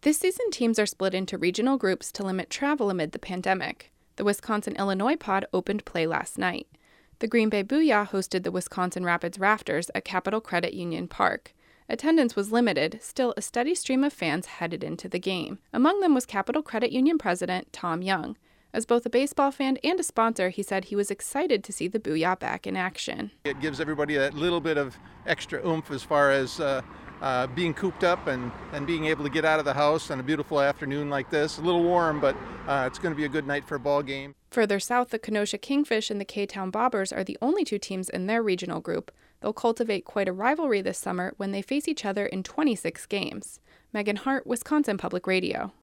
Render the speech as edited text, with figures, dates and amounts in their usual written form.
This season, teams are split into regional groups to limit travel amid the pandemic. The Wisconsin-Illinois pod opened play last night. The Green Bay Booyah hosted the Wisconsin Rapids Rafters at Capital Credit Union Park. Attendance was limited, still a steady stream of fans headed into the game. Among them was Capital Credit Union president Tom Young. As both a baseball fan and a sponsor, he said he was excited to see the Booyah back in action. It gives everybody that little bit of extra oomph as far as being cooped up and being able to get out of the house on a beautiful afternoon like this. A little warm, but it's going to be a good night for a ball game. Further south, the Kenosha Kingfish and the K-Town Bobbers are the only two teams in their regional group. They'll cultivate quite a rivalry this summer when they face each other in 26 games. Megan Hart, Wisconsin Public Radio.